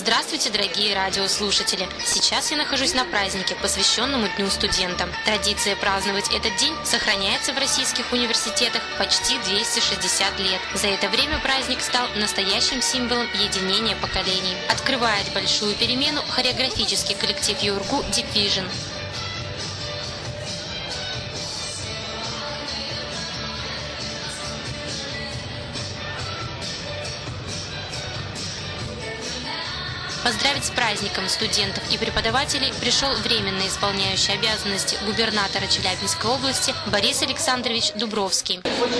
Здравствуйте, дорогие радиослушатели! Сейчас я нахожусь на празднике, посвященному Дню студента. Традиция праздновать этот день сохраняется в российских университетах почти 260 лет. За это время праздник стал настоящим символом единения поколений. Открывает большую перемену хореографический коллектив ЮрГУ Deep Vision. Поздравить с праздником студентов и преподавателей пришел временно исполняющий обязанности губернатора Челябинской области Борис Александрович Дубровский.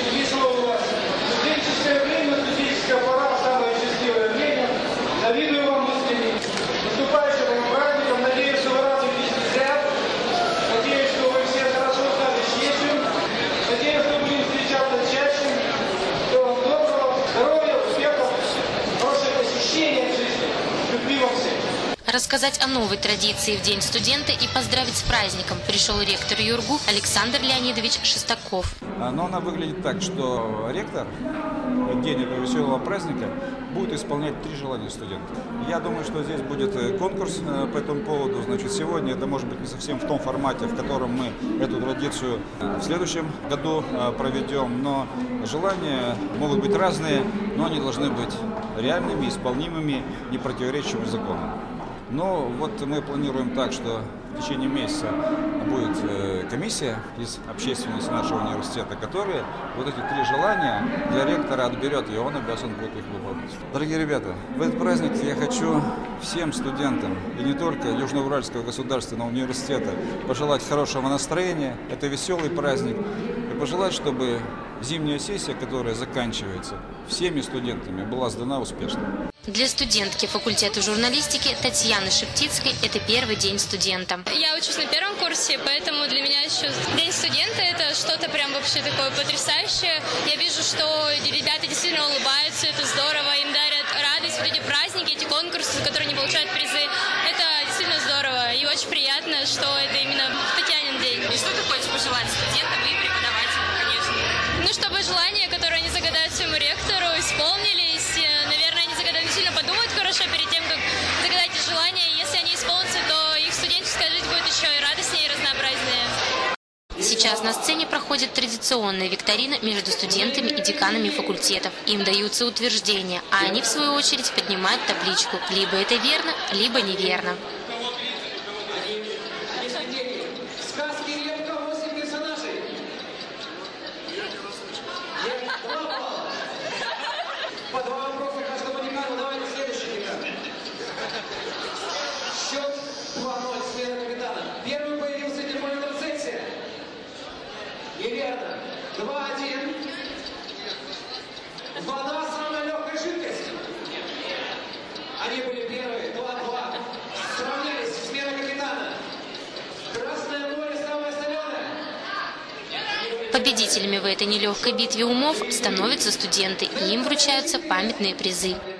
Рассказать о новой традиции в День студента и поздравить с праздником пришел ректор ЮрГУ Александр Леонидович Шестаков. Но она выглядит так, что ректор в день этого веселого праздника будет исполнять 3 желания студентов. Я думаю, что здесь будет конкурс по этому поводу. Значит, сегодня это может быть не совсем в том формате, в котором мы эту традицию в следующем году проведем, но желания могут быть разные, но они должны быть реальными, исполнимыми, не противоречащими закону. Но вот мы планируем так, что в течение месяца будет комиссия из общественности нашего университета, которая вот эти 3 желания для ректора отберет, и он обязан будет их выполнить. Дорогие ребята, в этот праздник я хочу всем студентам, и не только Южноуральского государственного университета, пожелать хорошего настроения. Это веселый праздник. И пожелать, чтобы зимняя сессия, которая заканчивается, всеми студентами была сдана успешно. Для студентки факультета журналистики Татьяны Шептицкой это первый день студента. Я учусь на первом курсе, поэтому для меня еще День студента это что-то прям вообще такое потрясающее. Я вижу, что ребята действительно улыбаются, это здорово, им дарят радость, вот эти праздники, эти конкурсы, за которые они получают призы. Это действительно здорово и очень приятно, что это именно Татьянин день. И что ты хочешь пожелать студентам и преподавателям, конечно? Ну, чтобы желания, которые они загадают своему ректору, исполнились. Наверное, они загадают, сильно подумают хорошо перед тем, как загадать эти желания. Если они исполнятся, то их студенческая жизнь будет еще и радостнее, и разнообразнее. Сейчас на сцене проходит традиционная викторина между студентами и деканами факультетов. Им даются утверждения, а они, в свою очередь, поднимают табличку. Либо это верно, либо неверно. По 2 вопроса каждому декану. Давайте следующий декан. Счет 2-0, смена капитана. Первым появился термометр Цельсия. Неверно. 2-1. Вода самая легкая жидкость. Они были первые. 2-2. Сравнялись. Смена капитана. Красное море самое соленое. Победителями в этой нелегкой битве умов становятся студенты, и им вручаются памятные призы.